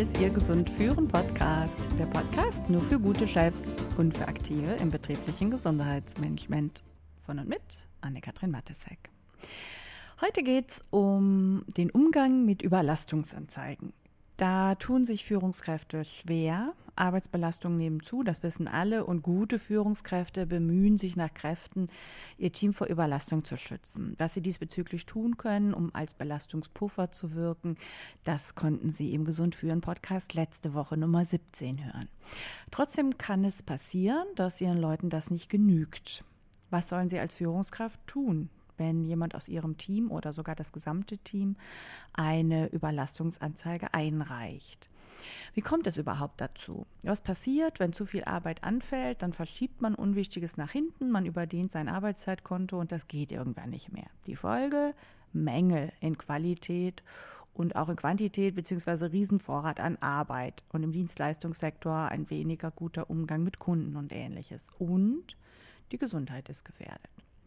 ist Ihr Gesund führen Podcast. Der Podcast nur für gute Chefs und für Aktive im betrieblichen Gesundheitsmanagement. Von und mit Anne-Kathrin Matesek. Heute geht es um den Umgang mit Überlastungsanzeigen. Da tun sich Führungskräfte schwer. Arbeitsbelastungen nehmen zu, das wissen alle. Und gute Führungskräfte bemühen sich nach Kräften, ihr Team vor Überlastung zu schützen. Was sie diesbezüglich tun können, um als Belastungspuffer zu wirken, das konnten Sie im Gesund führen Podcast letzte Woche Nummer 17 hören. Trotzdem kann es passieren, dass Ihren Leuten das nicht genügt. Was sollen Sie als Führungskraft tun, wenn jemand aus Ihrem Team oder sogar das gesamte Team eine Überlastungsanzeige einreicht? Wie kommt es überhaupt dazu? Was passiert, wenn zu viel Arbeit anfällt? Dann verschiebt man Unwichtiges nach hinten, man überdehnt sein Arbeitszeitkonto und das geht irgendwann nicht mehr. Die Folge? Mängel in Qualität und auch in Quantität bzw. Riesenvorrat an Arbeit und im Dienstleistungssektor ein weniger guter Umgang mit Kunden und Ähnliches. Und die Gesundheit ist gefährdet.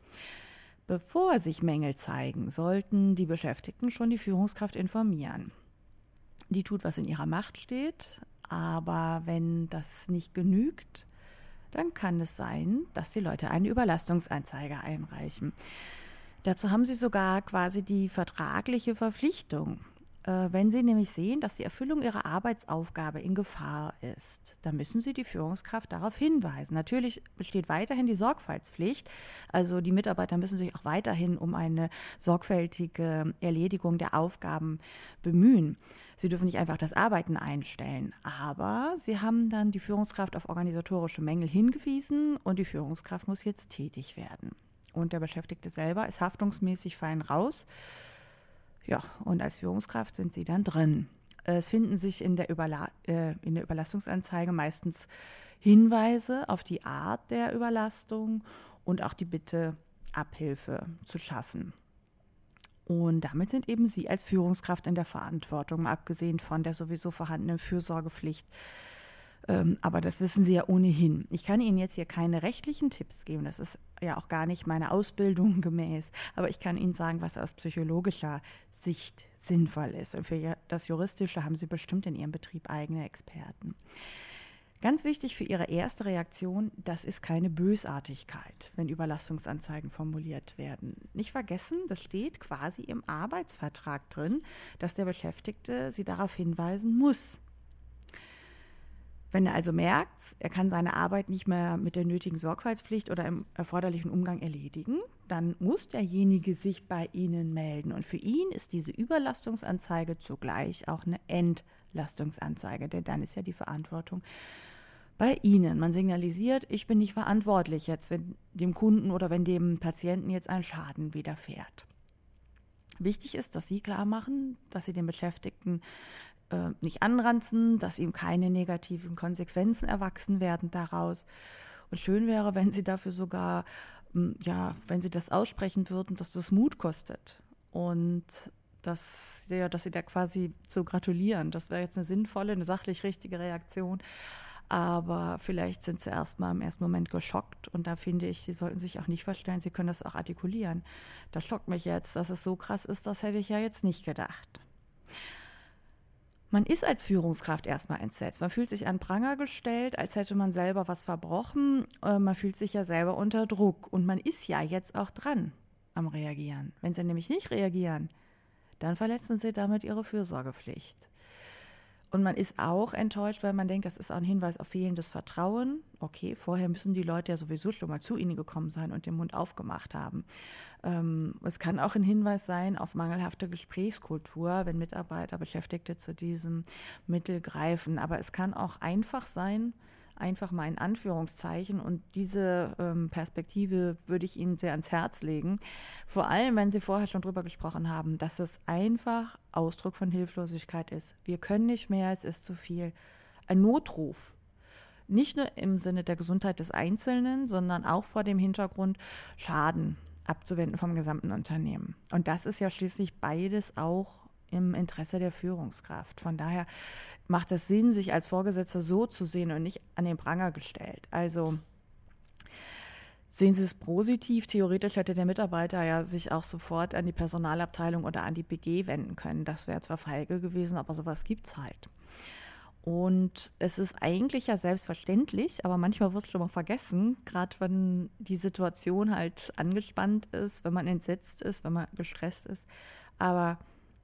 Bevor sich Mängel zeigen, sollten die Beschäftigten schon die Führungskraft informieren. Die tut, was in ihrer Macht steht, aber wenn das nicht genügt, dann kann es sein, dass die Leute eine Überlastungsanzeige einreichen. Dazu haben sie sogar quasi die vertragliche Verpflichtung. Wenn Sie nämlich sehen, dass die Erfüllung Ihrer Arbeitsaufgabe in Gefahr ist, dann müssen Sie die Führungskraft darauf hinweisen. Natürlich besteht weiterhin die Sorgfaltspflicht, also die Mitarbeiter müssen sich auch weiterhin um eine sorgfältige Erledigung der Aufgaben bemühen. Sie dürfen nicht einfach das Arbeiten einstellen, aber Sie haben dann die Führungskraft auf organisatorische Mängel hingewiesen und die Führungskraft muss jetzt tätig werden. Und der Beschäftigte selber ist haftungsmäßig fein raus. Ja, und als Führungskraft sind Sie dann drin. Es finden sich in der Überlastungsanzeige meistens Hinweise auf die Art der Überlastung und auch die Bitte, Abhilfe zu schaffen. Und damit sind eben Sie als Führungskraft in der Verantwortung, abgesehen von der sowieso vorhandenen Fürsorgepflicht. Aber das wissen Sie ja ohnehin. Ich kann Ihnen jetzt hier keine rechtlichen Tipps geben, das ist ja auch gar nicht meiner Ausbildung gemäß, aber ich kann Ihnen sagen, was aus psychologischer Sicht sinnvoll ist. Und für das Juristische haben Sie bestimmt in Ihrem Betrieb eigene Experten. Ganz wichtig für Ihre erste Reaktion, das ist keine Bösartigkeit, wenn Überlastungsanzeigen formuliert werden. Nicht vergessen, das steht quasi im Arbeitsvertrag drin, dass der Beschäftigte Sie darauf hinweisen muss. Wenn er also merkt, er kann seine Arbeit nicht mehr mit der nötigen Sorgfaltspflicht oder im erforderlichen Umgang erledigen, dann muss derjenige sich bei Ihnen melden. Und für ihn ist diese Überlastungsanzeige zugleich auch eine Entlastungsanzeige, denn dann ist ja die Verantwortung bei Ihnen. Man signalisiert, ich bin nicht verantwortlich jetzt, wenn dem Kunden oder wenn dem Patienten jetzt ein Schaden widerfährt. Wichtig ist, dass Sie klar machen, dass Sie den Beschäftigten nicht anranzen, dass ihm keine negativen Konsequenzen erwachsen werden daraus. Und schön wäre, wenn Sie dafür sogar, wenn Sie das aussprechen würden, dass das Mut kostet und dass Sie da quasi zu gratulieren. Das wäre jetzt eine sinnvolle, eine sachlich richtige Reaktion. Aber vielleicht sind Sie erstmal im ersten Moment geschockt und da finde ich, Sie sollten sich auch nicht verstellen, Sie können das auch artikulieren. Das schockt mich jetzt, dass es so krass ist, das hätte ich ja jetzt nicht gedacht. Man ist als Führungskraft erstmal entsetzt. Man fühlt sich an Pranger gestellt, als hätte man selber was verbrochen. Man fühlt sich ja selber unter Druck. Und man ist ja jetzt auch dran am Reagieren. Wenn Sie nämlich nicht reagieren, dann verletzen Sie damit Ihre Fürsorgepflicht. Und man ist auch enttäuscht, weil man denkt, das ist auch ein Hinweis auf fehlendes Vertrauen. Okay, vorher müssen die Leute ja sowieso schon mal zu Ihnen gekommen sein und den Mund aufgemacht haben. Es kann auch ein Hinweis sein auf mangelhafte Gesprächskultur, wenn Mitarbeiter, Beschäftigte zu diesem Mittel greifen. Aber es kann auch einfach sein, einfach mal in Anführungszeichen, und diese Perspektive würde ich Ihnen sehr ans Herz legen, vor allem, wenn Sie vorher schon drüber gesprochen haben, dass es einfach Ausdruck von Hilflosigkeit ist. Wir können nicht mehr, es ist zu viel. Ein Notruf, nicht nur im Sinne der Gesundheit des Einzelnen, sondern auch vor dem Hintergrund, Schaden abzuwenden vom gesamten Unternehmen. Und das ist ja schließlich beides auch im Interesse der Führungskraft. Von daher macht es Sinn, sich als Vorgesetzter so zu sehen und nicht an den Pranger gestellt. Also sehen Sie es positiv. Theoretisch hätte der Mitarbeiter ja sich auch sofort an die Personalabteilung oder an die BG wenden können. Das wäre zwar feige gewesen, aber sowas gibt es halt. Und es ist eigentlich ja selbstverständlich, aber manchmal wird es schon mal vergessen, gerade wenn die Situation halt angespannt ist, wenn man entsetzt ist, wenn man gestresst ist. Aber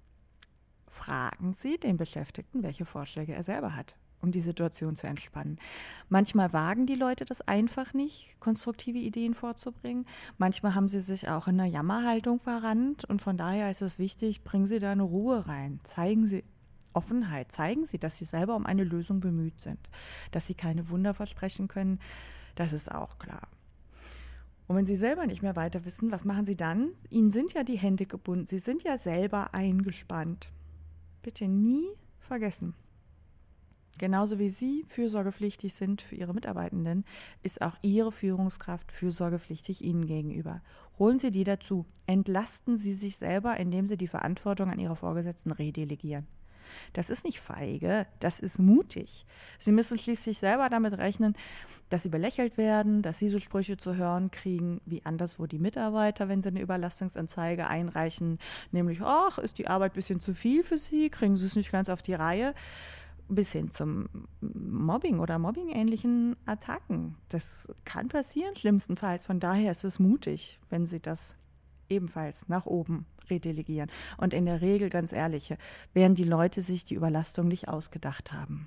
fragen Sie den Beschäftigten, welche Vorschläge er selber hat, um die Situation zu entspannen. Manchmal wagen die Leute das einfach nicht, konstruktive Ideen vorzubringen. Manchmal haben sie sich auch in einer Jammerhaltung verrannt und von daher ist es wichtig, bringen Sie da eine Ruhe rein. Zeigen Sie Offenheit, zeigen Sie, dass Sie selber um eine Lösung bemüht sind. Dass Sie keine Wunder versprechen können, das ist auch klar. Und wenn Sie selber nicht mehr weiter wissen, was machen Sie dann? Ihnen sind ja die Hände gebunden, Sie sind ja selber eingespannt. Bitte nie vergessen. Genauso wie Sie fürsorgepflichtig sind für Ihre Mitarbeitenden, ist auch Ihre Führungskraft fürsorgepflichtig Ihnen gegenüber. Holen Sie die dazu. Entlasten Sie sich selber, indem Sie die Verantwortung an Ihre Vorgesetzten redelegieren. Das ist nicht feige, das ist mutig. Sie müssen schließlich selber damit rechnen, dass Sie belächelt werden, dass Sie so Sprüche zu hören kriegen wie anderswo die Mitarbeiter, wenn sie eine Überlastungsanzeige einreichen, nämlich, ach, ist die Arbeit ein bisschen zu viel für Sie, kriegen Sie es nicht ganz auf die Reihe, bis hin zum Mobbing oder Mobbing-ähnlichen Attacken. Das kann passieren, schlimmstenfalls. Von daher ist es mutig, wenn Sie das ebenfalls nach oben redelegieren. Und in der Regel, ganz ehrlich, werden die Leute sich die Überlastung nicht ausgedacht haben.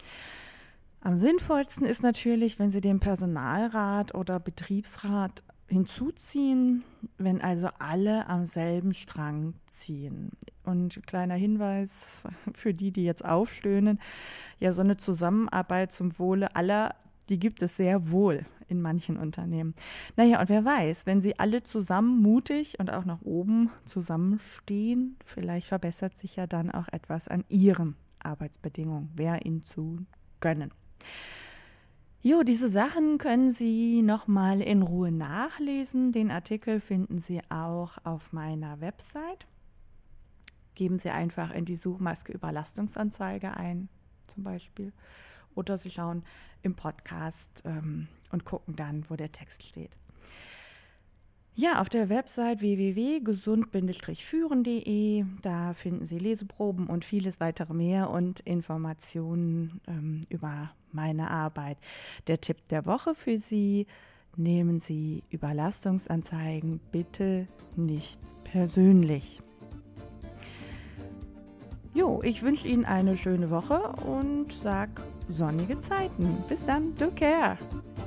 Am sinnvollsten ist natürlich, wenn Sie den Personalrat oder Betriebsrat hinzuziehen, wenn also alle am selben Strang ziehen. Und kleiner Hinweis für die, die jetzt aufstöhnen, ja, so eine Zusammenarbeit zum Wohle aller, die gibt es sehr wohl in manchen Unternehmen. Naja, und wer weiß, wenn sie alle zusammen mutig und auch nach oben zusammenstehen, vielleicht verbessert sich ja dann auch etwas an ihren Arbeitsbedingungen, wäre ihnen zu gönnen. Jo, diese Sachen können Sie nochmal in Ruhe nachlesen. Den Artikel finden Sie auch auf meiner Website. Geben Sie einfach in die Suchmaske Überlastungsanzeige ein, zum Beispiel. Oder Sie schauen im Podcast und gucken dann, wo der Text steht. Ja, auf der Website www.gesund-führen.de, da finden Sie Leseproben und vieles weitere mehr und Informationen über meine Arbeit. Der Tipp der Woche für Sie: Nehmen Sie Überlastungsanzeigen bitte nicht persönlich. Jo, ich wünsche Ihnen eine schöne Woche und sag sonnige Zeiten. Bis dann, do care!